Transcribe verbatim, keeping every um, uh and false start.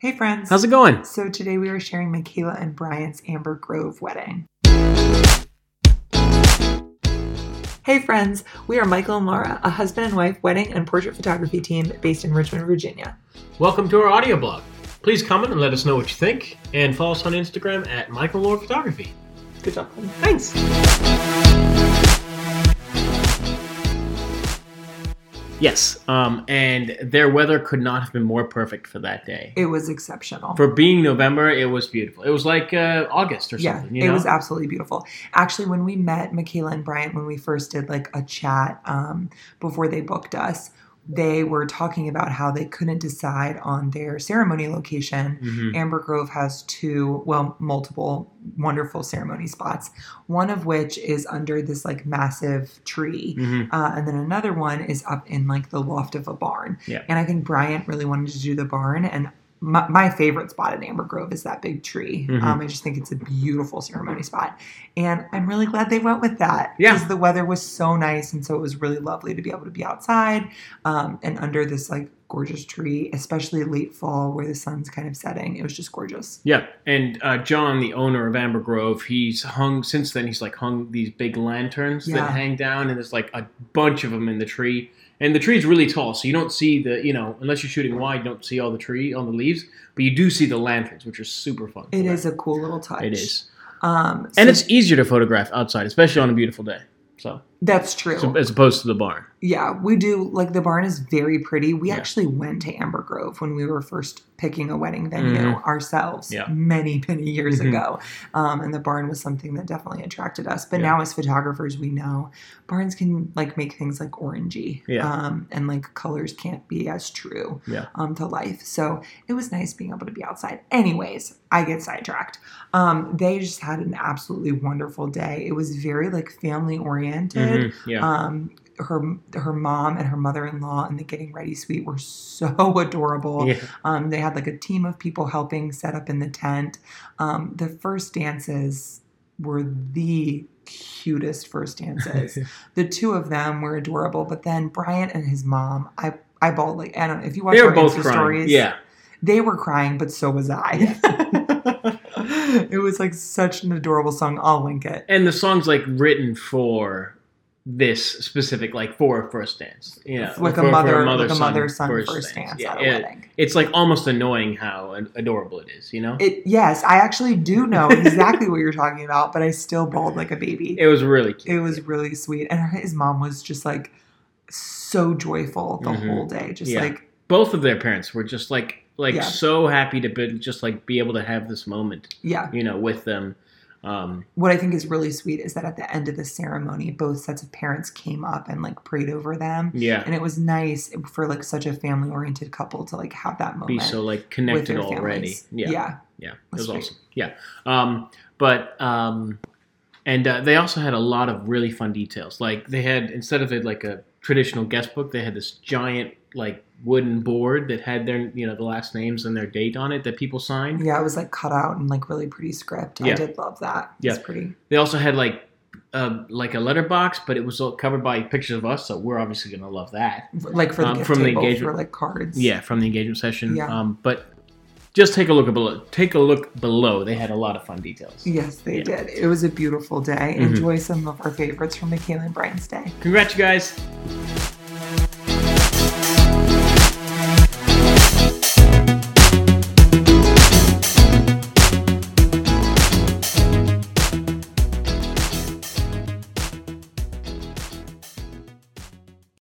Hey friends. How's it going? So today we are sharing Michaela and Brian's Amber Grove wedding. Hey friends, we are Michael and Laura, a husband and wife wedding and portrait photography team based in Richmond, Virginia. Welcome to our audio blog. Please comment and let us know what you think, and follow us on Instagram at Michael and Laura Photography. Good job. Thanks. Yes, um, and their weather could not have been more perfect for that day. It was exceptional. For being November, it was beautiful. It was like uh, August or yeah, something. You know? It was absolutely beautiful. Actually, when we met Michaela and Brian, when we first did like a chat um, before they booked us, they were talking about how they couldn't decide on their ceremony location. Mm-hmm. Amber Grove has two, well, multiple wonderful ceremony spots, one of which is under this like massive tree. Mm-hmm. Uh, and then another one is up in like the loft of a barn. Yeah. And I think Bryant really wanted to do the barn, and My, my favorite spot at Amber Grove is that big tree. Mm-hmm. Um, I just think it's a beautiful ceremony spot. And I'm really glad they went with that. Yeah. Because the weather was so nice. And so it was really lovely to be able to be outside um, and under this like gorgeous tree, especially late fall where the sun's kind of setting. It was just gorgeous. Yeah. And uh, John, the owner of Amber Grove, he's hung, since then, he's like hung these big lanterns Yeah. that hang down, and there's like a bunch of them in the tree. And the tree's really tall, so you don't see the, you know, unless you're shooting wide, you don't see all the tree on the leaves. But you do see the lanterns, which are super fun. It is a cool little touch. It is. Um, so and it's easier to photograph outside, especially on a beautiful day. So That's true. so, as opposed to the barn. Yeah, we do. Like, the barn is very pretty. We Yeah. actually went to Amber Grove when we were first picking a wedding venue Mhm. ourselves Yeah. many, many years Mhm. ago. Um, and the barn was something that definitely attracted us. But Yeah. now as photographers, we know barns can, like, make things, like, orangey. Yeah. Um, and, like, colors can't be as true Yeah. um, to life. So it was nice being able to be outside. Anyways, I get sidetracked. Um, they just had an absolutely wonderful day. It was very, like, family-oriented. Mhm. Yeah. Um, her her mom and her mother-in-law in the getting ready suite were so adorable. yeah. Um, they had like a team of people helping set up in the tent. Um, the first dances were the cutest first dances. The two of them were adorable, but then Bryant and his mom, I I bawled like I don't know if you watch They were our both Insta crying. stories. Yeah. They were crying, but so was I. It was like such an adorable song. I'll link it. And the song's like written for this specific, like for a first dance. You know, Like for, a for mother, mother, like a son mother-son first, dance, Yeah, at a it- wedding. It's like almost annoying how ad- adorable it is, you know? It yes, I actually do know exactly what you're talking about, but I still bawled like a baby. It was really cute. It was really sweet, and her, his mom was just like so joyful the Mhm. whole day, just Yeah. like Both of their parents were just like like Yeah. so happy to be, just like be able to have this moment, yeah. you know, with them. Um, What I think is really sweet is that at the end of the ceremony, both sets of parents came up and like prayed over them, yeah, and it was nice for like such a family-oriented couple to like have that moment. be so like with connected their already. families. Yeah, yeah. yeah, it That's was great. awesome. Yeah, um, but um, and uh, they also had a lot of really fun details. Like they had, instead of it like a traditional guest book, they had this giant like wooden board that had their, you know, the last names and their date on it that people signed. Yeah, it was like cut out in like really pretty script. I Yeah. did love that. Yeah. It's pretty. They also had like uh, like a letterbox, but it was all covered by pictures of us, so we're obviously gonna love that. Like for the Um, gift from the table, engagement- for like cards. Yeah, from the engagement session. Yeah. Um, but just take a look below. Take a look below. They had a lot of fun details. Yes, they Yeah. did. It was a beautiful day. Mhm. Enjoy some of our favorites from Michaela and Brian's day. Congrats, you guys.